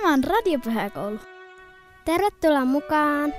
Tämä on Radiopyhäkoulu. Tervetuloa mukaan!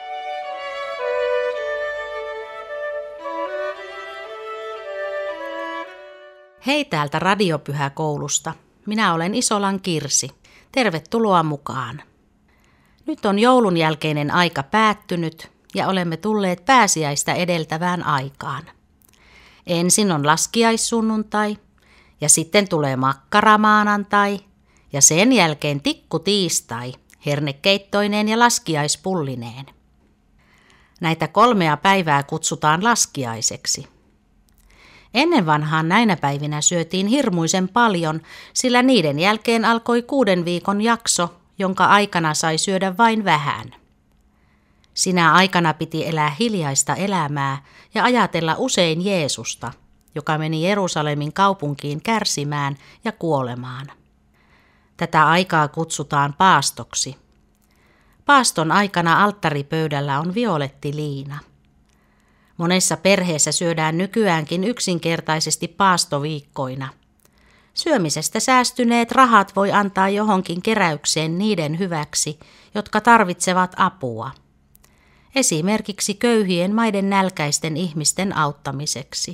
Hei täältä Radiopyhäkoulusta. Minä olen Isolan Kirsi. Tervetuloa mukaan. Nyt on joulun jälkeinen aika päättynyt ja olemme tulleet pääsiäistä edeltävään aikaan. Ensin on laskiaissunnuntai ja sitten tulee makkaramaanantai ja sen jälkeen tikkutiistai, hernekeittoineen ja laskiaispullineen. Näitä 3 päivää kutsutaan laskiaiseksi. Ennen vanhaan näinä päivinä syötiin hirmuisen paljon, sillä niiden jälkeen alkoi 6 viikon jakso, jonka aikana sai syödä vain vähän. Sinä aikana piti elää hiljaista elämää ja ajatella usein Jeesusta, joka meni Jerusalemin kaupunkiin kärsimään ja kuolemaan. Tätä aikaa kutsutaan paastoksi. Paaston aikana alttaripöydällä on violettiliina. Monessa perheessä syödään nykyäänkin yksinkertaisesti paastoviikkoina. Syömisestä säästyneet rahat voi antaa johonkin keräykseen niiden hyväksi, jotka tarvitsevat apua. Esimerkiksi köyhien maiden nälkäisten ihmisten auttamiseksi.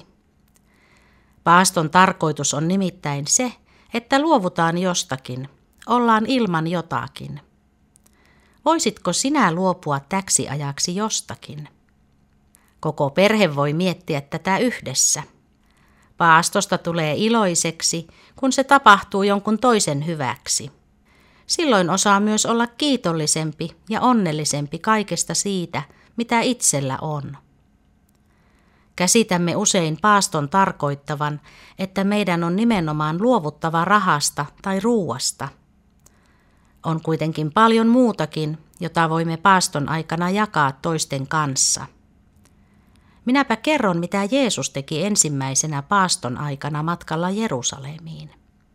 Paaston tarkoitus on nimittäin se, että luovutaan jostakin, ollaan ilman jotakin. Voisitko sinä luopua täksi ajaksi jostakin? Koko perhe voi miettiä tätä yhdessä. Paastosta tulee iloiseksi, kun se tapahtuu jonkun toisen hyväksi. Silloin osaa myös olla kiitollisempi ja onnellisempi kaikesta siitä, mitä itsellä on. Käsitämme usein paaston tarkoittavan, että meidän on nimenomaan luovuttava rahasta tai ruuasta. On kuitenkin paljon muutakin, jota voimme paaston aikana jakaa toisten kanssa. Minäpä kerron, mitä Jeesus teki ensimmäisenä paaston aikana matkalla Jerusalemiin.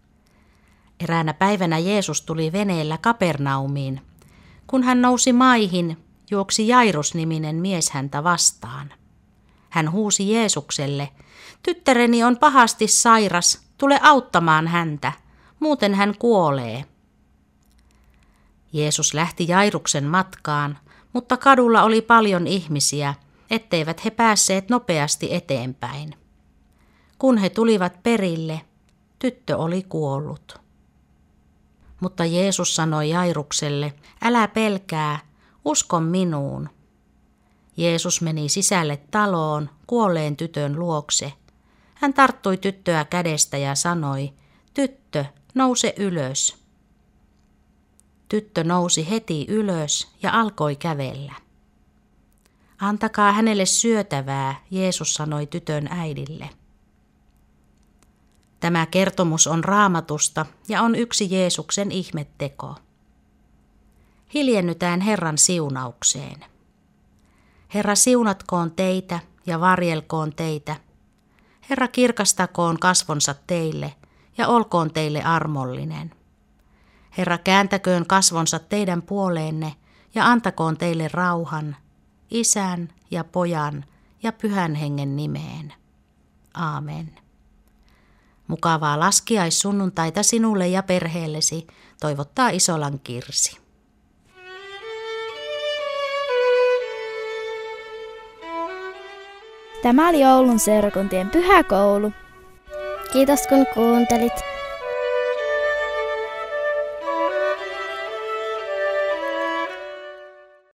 Eräänä päivänä Jeesus tuli veneellä Kapernaumiin. Kun hän nousi maihin, juoksi Jairus-niminen mies häntä vastaan. Hän huusi Jeesukselle, tyttäreni on pahasti sairas, tule auttamaan häntä, muuten hän kuolee. Jeesus lähti Jairuksen matkaan, mutta kadulla oli paljon ihmisiä, etteivät he päässeet nopeasti eteenpäin. Kun he tulivat perille, tyttö oli kuollut. Mutta Jeesus sanoi Jairukselle, älä pelkää, usko minuun. Jeesus meni sisälle taloon kuolleen tytön luokse. Hän tarttui tyttöä kädestä ja sanoi, tyttö, nouse ylös. Tyttö nousi heti ylös ja alkoi kävellä. Antakaa hänelle syötävää, Jeesus sanoi tytön äidille. Tämä kertomus on Raamatusta ja on yksi Jeesuksen ihmetteko. Hiljennytään Herran siunaukseen. Herra siunatkoon teitä ja varjelkoon teitä. Herra kirkastakoon kasvonsa teille ja olkoon teille armollinen. Herra kääntäköön kasvonsa teidän puoleenne ja antakoon teille rauhan, Isän ja Pojan ja Pyhän Hengen nimeen. Aamen. Mukavaa laskiaissunnuntaita sinulle ja perheellesi, toivottaa Isolan Kirsi. Tämä oli Oulun seurakuntien pyhäkoulu. Kiitos kun kuuntelit.